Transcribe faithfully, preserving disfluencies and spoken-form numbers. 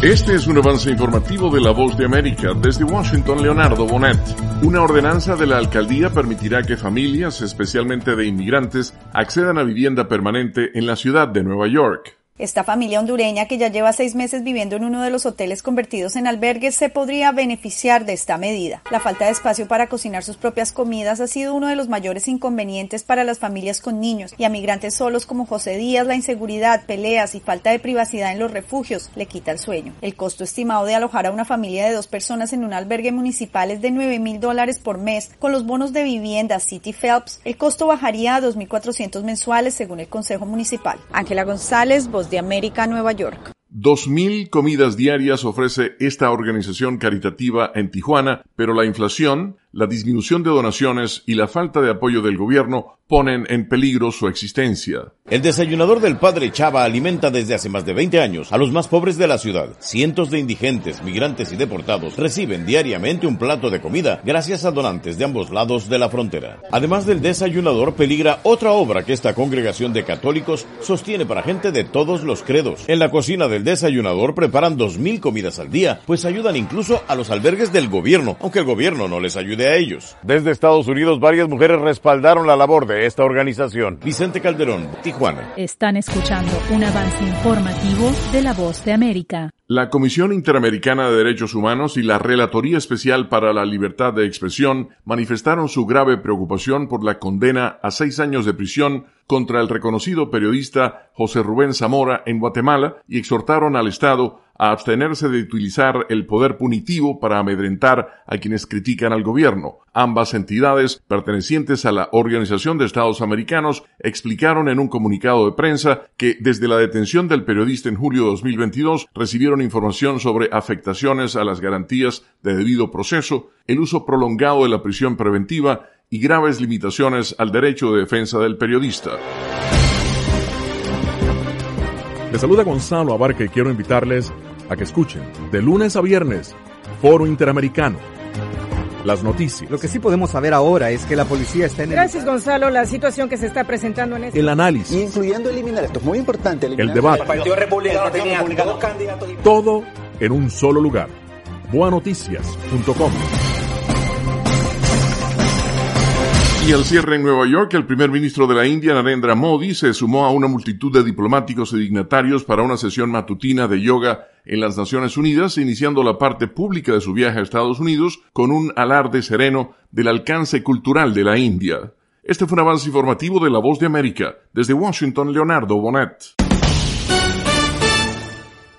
Este es un avance informativo de La Voz de América. Desde Washington, Leonardo Bonet. Una ordenanza de la alcaldía permitirá que familias, especialmente de inmigrantes, accedan a vivienda permanente en la ciudad de Nueva York. Esta familia hondureña, que ya lleva seis meses viviendo en uno de los hoteles convertidos en albergues, se podría beneficiar de esta medida. La falta de espacio para cocinar sus propias comidas ha sido uno de los mayores inconvenientes para las familias con niños, y a migrantes solos como José Díaz la inseguridad, peleas y falta de privacidad en los refugios le quita el sueño. El costo estimado de alojar a una familia de dos personas en un albergue municipal es de nueve mil dólares por mes. Con los bonos de vivienda City Phelps, el costo bajaría a dos mil cuatrocientos mensuales según el Consejo Municipal. Ángela González, Voz de América, Nueva York. Dos mil comidas diarias ofrece esta organización caritativa en Tijuana, pero la inflación, la disminución de donaciones y la falta de apoyo del gobierno ponen en peligro su existencia. El desayunador del Padre Chava alimenta desde hace más de veinte años a los más pobres de la ciudad. Cientos de indigentes, migrantes y deportados reciben diariamente un plato de comida gracias a donantes de ambos lados de la frontera. Además del desayunador, peligra otra obra que esta congregación de católicos sostiene para gente de todos los credos. En la cocina del desayunador preparan dos mil comidas al día, pues ayudan incluso a los albergues del gobierno, aunque el gobierno no les ayude a ellos. Desde Estados Unidos, varias mujeres respaldaron la labor de esta organización. Vicente Calderón, Tijuana. Están escuchando un avance informativo de La Voz de América. La Comisión Interamericana de Derechos Humanos y la Relatoría Especial para la Libertad de Expresión manifestaron su grave preocupación por la condena a seis años de prisión contra el reconocido periodista José Rubén Zamora en Guatemala y exhortaron al Estado a abstenerse de utilizar el poder punitivo para amedrentar a quienes critican al gobierno. Ambas entidades, pertenecientes a la Organización de Estados Americanos, explicaron en un comunicado de prensa que desde la detención del periodista en julio de dos mil veintidós recibieron información sobre afectaciones a las garantías de debido proceso, el uso prolongado de la prisión preventiva y graves limitaciones al derecho de defensa del periodista. Les saluda Gonzalo Abarca y quiero invitarles a que escuchen de lunes a viernes Foro Interamericano. Las noticias. Lo que sí podemos saber ahora es que la policía está en el... Gracias, Gonzalo. La situación que se está presentando en este... El análisis. Incluyendo eliminar, esto es muy importante. El debate. El Partido Republicano tenía dos candidatos. Todo en un solo lugar. boa noticias punto com. Y al cierre en Nueva York, el primer ministro de la India, Narendra Modi, se sumó a una multitud de diplomáticos y dignatarios para una sesión matutina de yoga en las Naciones Unidas, iniciando la parte pública de su viaje a Estados Unidos con un alarde sereno del alcance cultural de la India. Este fue un avance informativo de La Voz de América. Desde Washington, Leonardo Bonet.